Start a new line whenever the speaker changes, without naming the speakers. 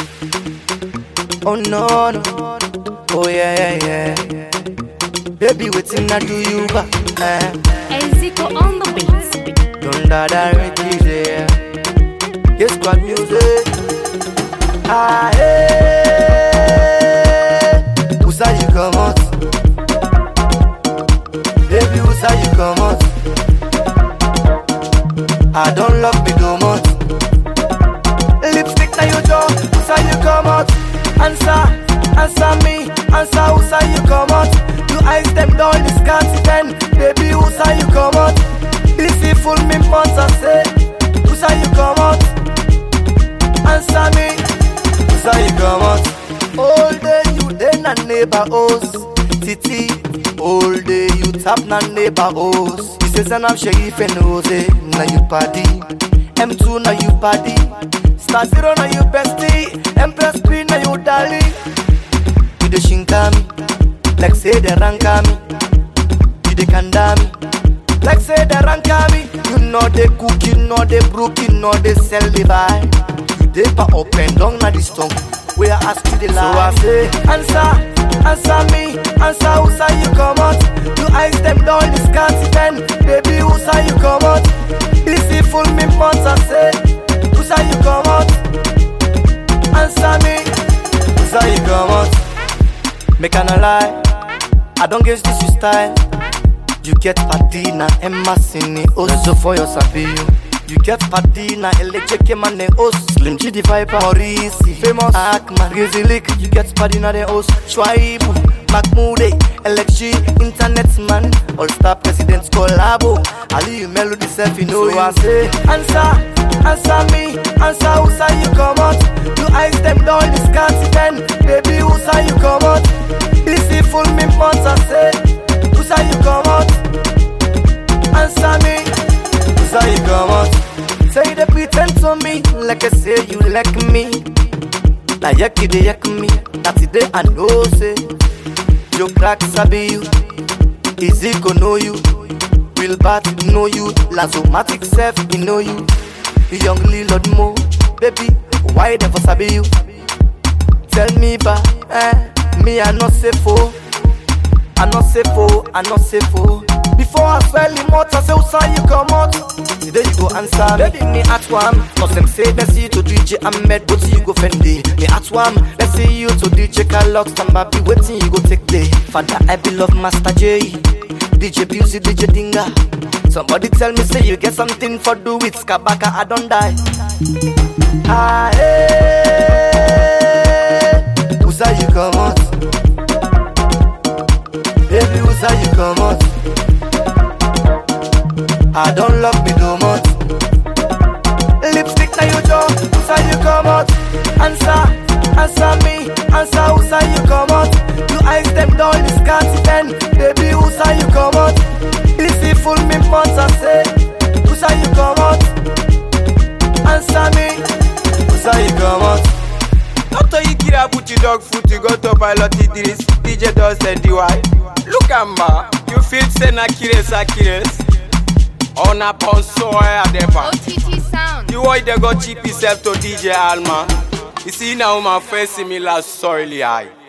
Oh no, no. Oh yeah, yeah, yeah. Baby, waiting I do you back.
Eziko on the beats.
Don't direct there. Guess what music? Ah, hey. Who's how you come out? Baby, who's how you come out? I don't love me no more. Lipstick na your jaw. Who's how you come out? Answer me. Answer who's how you come out? You eyes them down this continent. Baby, who's how you come out? If you fool me once I say, who's how you come out? Answer me, who's how you come out? All day you then a neighbor house, Titi. All day you tap na neighbor house. He says and I'm Sheriff and Jose. Now you party, M2 now you party, Star Zero now you bestie, Empress Queen now you darling. You the shinkami, like say the rankami. You the kandami, like say the rankami. You know they cook, you know they broke, you know they sell the buy. You dey pa up and down na this tongue. Where I ask you the lie. So I say, answer me, answer who's how you come out. You eyes them down this continent. Baby, who's how you come out? If you fool me once I say, who's how you come out? Answer me, who's how you come out? Make I no lie, I don't guess this your style. You get Padina, Emma Sini, also for your sabi. You get Padina, Electric man, the host, Slim G the Viper, Maurice, famous Akman, Grizzly Lick. You get Padina, the host, Schwaibu, Mahmoud, LXG, Internet man, All Star Presidents collabo. Ali, you melody self, you know. So I say, answer me, answer who's how you come out. You eyes them down this continent. Baby, who's how you come out? If you fool me once I say, who's how you come out? Answer me, who's how you come out? Say they pretend to me, like I say you like me. Like yaki they yak me, that's the day I know say. Your crack sabi you, easy go know you. Real bad know you, Lazomatic self he know you. Young Lord Mo, baby, why never sabi you? Tell me ba, me I not say for. I not say for, I not say for. Before I spell him out, I say, who's how you come out? Today you go answer me. Baby, me at one. Cause them say, let's see you to DJ Ahmed, but you go Fendi. Me at one. Let's see you to DJ Carlox, Tamba be waiting, you go take day. Father, I be love Master J. DJ Busey, DJ Dinga. Somebody tell me, say you get something for do with Skabaka, I don't die. Ah, hey. Who's how you come out? Baby, who's how you come out? I don't love me no more. Lipstick na your jaw, who's how you come out? Answer me, answer who's how you come out? You eyes them down this continent. Baby, who's how you come out? If you fool me once I say, who's how you come out? Answer me, who's how you come out?
After you get up, put your dog food, you go to pilot this DJ does and DY. Look at ma, you feel say na curious. On a ponso a depa.
OTT sound.
You why they got cheap yourself to DJ Alma. You see now my face similar sorely eye.